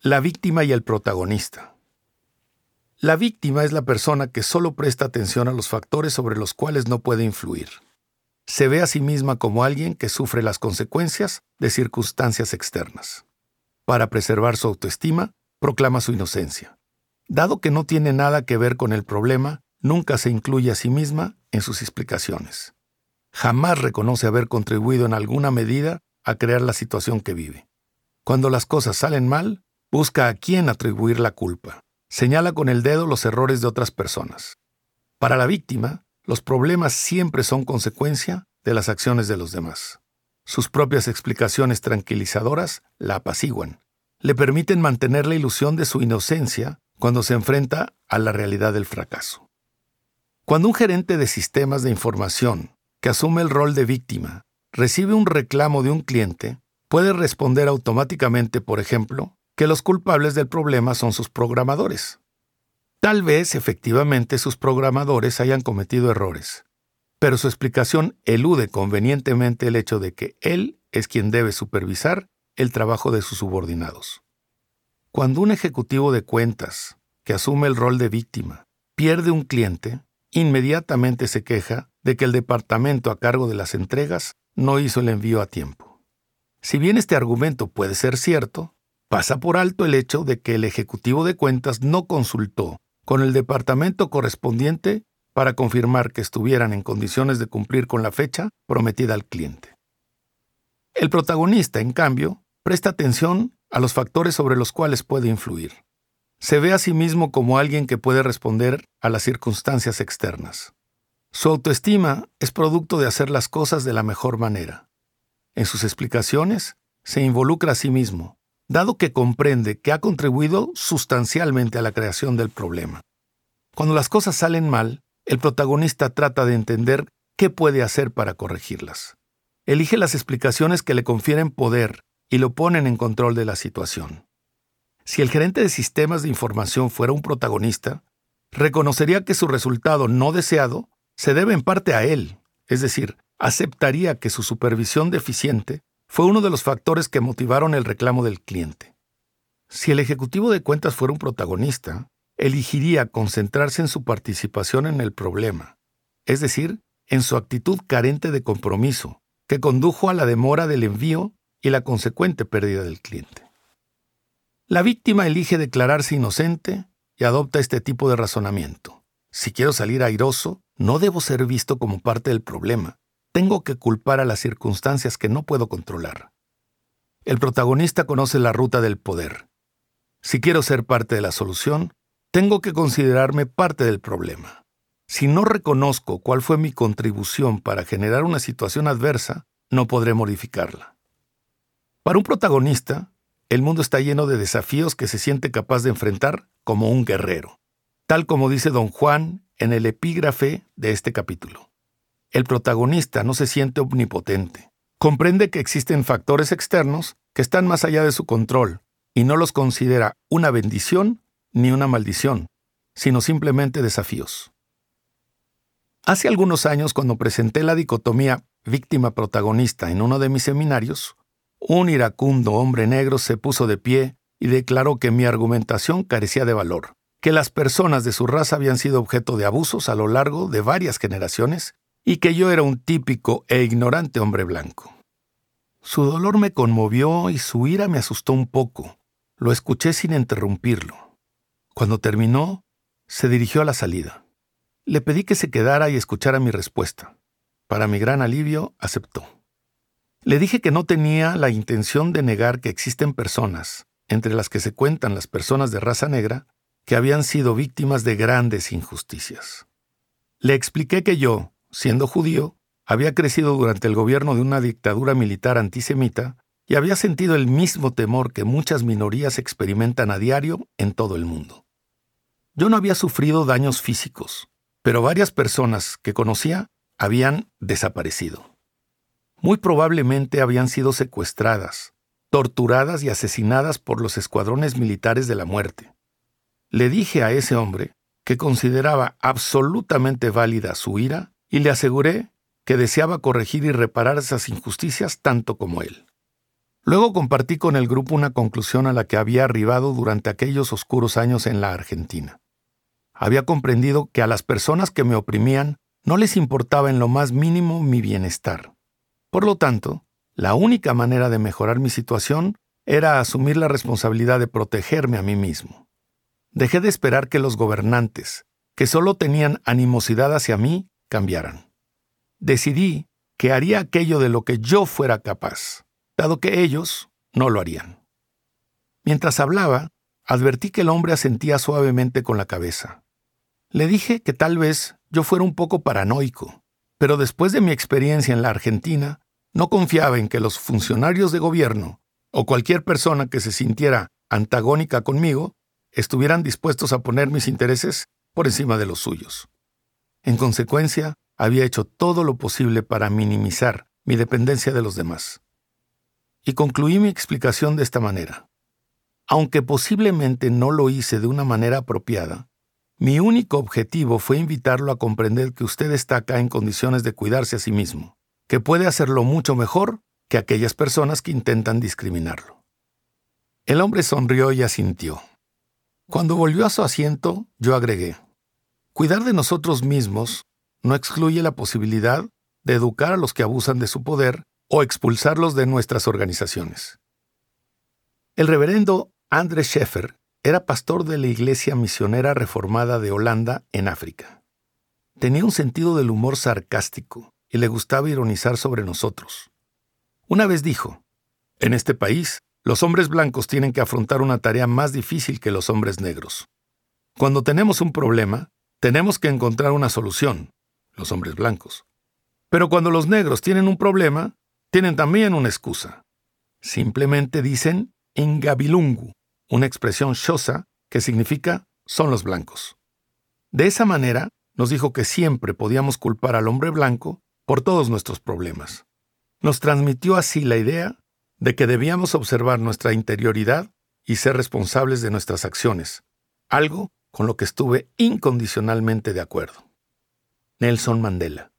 La víctima y el protagonista. La víctima es la persona que solo presta atención a los factores sobre los cuales no puede influir. Se ve a sí misma como alguien que sufre las consecuencias de circunstancias externas. Para preservar su autoestima, proclama su inocencia. Dado que no tiene nada que ver con el problema, nunca se incluye a sí misma en sus explicaciones. Jamás reconoce haber contribuido en alguna medida a crear la situación que vive. Cuando las cosas salen mal, busca a quién atribuir la culpa. Señala con el dedo los errores de otras personas. Para la víctima, los problemas siempre son consecuencia de las acciones de los demás. Sus propias explicaciones tranquilizadoras la apaciguan. Le permiten mantener la ilusión de su inocencia cuando se enfrenta a la realidad del fracaso. Cuando un gerente de sistemas de información, que asume el rol de víctima, recibe un reclamo de un cliente, puede responder automáticamente, por ejemplo, que los culpables del problema son sus programadores. Tal vez, efectivamente, sus programadores hayan cometido errores, pero su explicación elude convenientemente el hecho de que él es quien debe supervisar el trabajo de sus subordinados. Cuando un ejecutivo de cuentas, que asume el rol de víctima, pierde un cliente, inmediatamente se queja de que el departamento a cargo de las entregas no hizo el envío a tiempo. Si bien este argumento puede ser cierto, pasa por alto el hecho de que el ejecutivo de cuentas no consultó con el departamento correspondiente para confirmar que estuvieran en condiciones de cumplir con la fecha prometida al cliente. El protagonista, en cambio, presta atención a los factores sobre los cuales puede influir. Se ve a sí mismo como alguien que puede responder a las circunstancias externas. Su autoestima es producto de hacer las cosas de la mejor manera. En sus explicaciones, se involucra a sí mismo, dado que comprende que ha contribuido sustancialmente a la creación del problema. Cuando las cosas salen mal, el protagonista trata de entender qué puede hacer para corregirlas. Elige las explicaciones que le confieren poder y lo ponen en control de la situación. Si el gerente de sistemas de información fuera un protagonista, reconocería que su resultado no deseado se debe en parte a él, es decir, aceptaría que su supervisión deficiente fue uno de los factores que motivaron el reclamo del cliente. Si el ejecutivo de cuentas fuera un protagonista, elegiría concentrarse en su participación en el problema, es decir, en su actitud carente de compromiso, que condujo a la demora del envío y la consecuente pérdida del cliente. La víctima elige declararse inocente y adopta este tipo de razonamiento. Si quiero salir airoso, no debo ser visto como parte del problema. Tengo que culpar a las circunstancias que no puedo controlar. El protagonista conoce la ruta del poder. Si quiero ser parte de la solución, tengo que considerarme parte del problema. Si no reconozco cuál fue mi contribución para generar una situación adversa, no podré modificarla. Para un protagonista, el mundo está lleno de desafíos que se siente capaz de enfrentar como un guerrero, tal como dice Don Juan en el epígrafe de este capítulo. El protagonista no se siente omnipotente. Comprende que existen factores externos que están más allá de su control y no los considera una bendición ni una maldición, sino simplemente desafíos. Hace algunos años, cuando presenté la dicotomía víctima-protagonista en uno de mis seminarios, un iracundo hombre negro se puso de pie y declaró que mi argumentación carecía de valor, que las personas de su raza habían sido objeto de abusos a lo largo de varias generaciones y que yo era un típico e ignorante hombre blanco. Su dolor me conmovió y su ira me asustó un poco. Lo escuché sin interrumpirlo. Cuando terminó, se dirigió a la salida. Le pedí que se quedara y escuchara mi respuesta. Para mi gran alivio, aceptó. Le dije que no tenía la intención de negar que existen personas, entre las que se cuentan las personas de raza negra, que habían sido víctimas de grandes injusticias. Le expliqué que yo, siendo judío, había crecido durante el gobierno de una dictadura militar antisemita y había sentido el mismo temor que muchas minorías experimentan a diario en todo el mundo. Yo no había sufrido daños físicos, pero varias personas que conocía habían desaparecido. Muy probablemente habían sido secuestradas, torturadas y asesinadas por los escuadrones militares de la muerte. Le dije a ese hombre que consideraba absolutamente válida su ira y le aseguré que deseaba corregir y reparar esas injusticias tanto como él. Luego compartí con el grupo una conclusión a la que había arribado durante aquellos oscuros años en la Argentina. Había comprendido que a las personas que me oprimían no les importaba en lo más mínimo mi bienestar. Por lo tanto, la única manera de mejorar mi situación era asumir la responsabilidad de protegerme a mí mismo. Dejé de esperar que los gobernantes, que solo tenían animosidad hacia mí, cambiaran. Decidí que haría aquello de lo que yo fuera capaz, dado que ellos no lo harían. Mientras hablaba, advertí que el hombre asentía suavemente con la cabeza. Le dije que tal vez yo fuera un poco paranoico, pero después de mi experiencia en la Argentina, no confiaba en que los funcionarios de gobierno o cualquier persona que se sintiera antagónica conmigo estuvieran dispuestos a poner mis intereses por encima de los suyos. En consecuencia, había hecho todo lo posible para minimizar mi dependencia de los demás. Y concluí mi explicación de esta manera. Aunque posiblemente no lo hice de una manera apropiada, mi único objetivo fue invitarlo a comprender que usted está acá en condiciones de cuidarse a sí mismo, que puede hacerlo mucho mejor que aquellas personas que intentan discriminarlo. El hombre sonrió y asintió. Cuando volvió a su asiento, yo agregué: cuidar de nosotros mismos no excluye la posibilidad de educar a los que abusan de su poder o expulsarlos de nuestras organizaciones. El reverendo André Scheffer era pastor de la Iglesia Misionera Reformada de Holanda en África. Tenía un sentido del humor sarcástico y le gustaba ironizar sobre nosotros. Una vez dijo: en este país, los hombres blancos tienen que afrontar una tarea más difícil que los hombres negros. Cuando tenemos un problema, tenemos que encontrar una solución, los hombres blancos. Pero cuando los negros tienen un problema, tienen también una excusa. Simplemente dicen Ngabilungu, una expresión xhosa que significa son los blancos. De esa manera, nos dijo que siempre podíamos culpar al hombre blanco por todos nuestros problemas. Nos transmitió así la idea de que debíamos observar nuestra interioridad y ser responsables de nuestras acciones, algo con lo que estuve incondicionalmente de acuerdo. Nelson Mandela.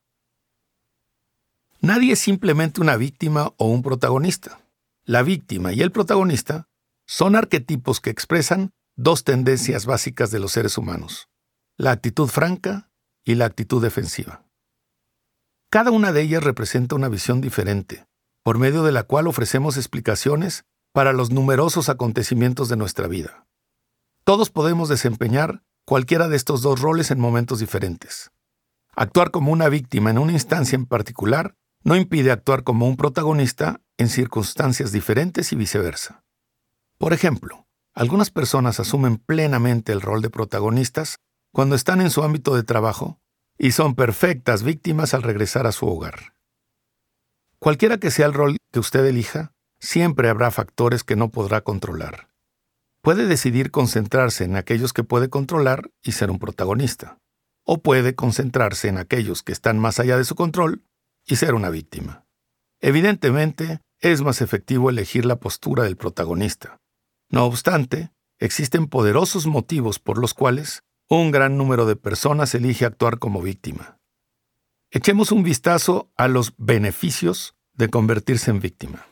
Nadie es simplemente una víctima o un protagonista. La víctima y el protagonista son arquetipos que expresan dos tendencias básicas de los seres humanos: la actitud franca y la actitud defensiva. Cada una de ellas representa una visión diferente, por medio de la cual ofrecemos explicaciones para los numerosos acontecimientos de nuestra vida. Todos podemos desempeñar cualquiera de estos dos roles en momentos diferentes. Actuar como una víctima en una instancia en particular no impide actuar como un protagonista en circunstancias diferentes y viceversa. Por ejemplo, algunas personas asumen plenamente el rol de protagonistas cuando están en su ámbito de trabajo y son perfectas víctimas al regresar a su hogar. Cualquiera que sea el rol que usted elija, siempre habrá factores que no podrá controlar. Puede decidir concentrarse en aquellos que puede controlar y ser un protagonista, o puede concentrarse en aquellos que están más allá de su control y ser una víctima. Evidentemente, es más efectivo elegir la postura del protagonista. No obstante, existen poderosos motivos por los cuales un gran número de personas elige actuar como víctima. Echemos un vistazo a los beneficios de convertirse en víctima.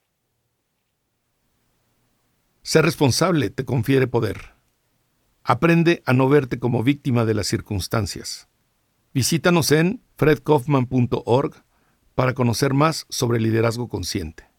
Ser responsable te confiere poder. Aprende a no verte como víctima de las circunstancias. Visítanos en fredkaufman.org para conocer más sobre liderazgo consciente.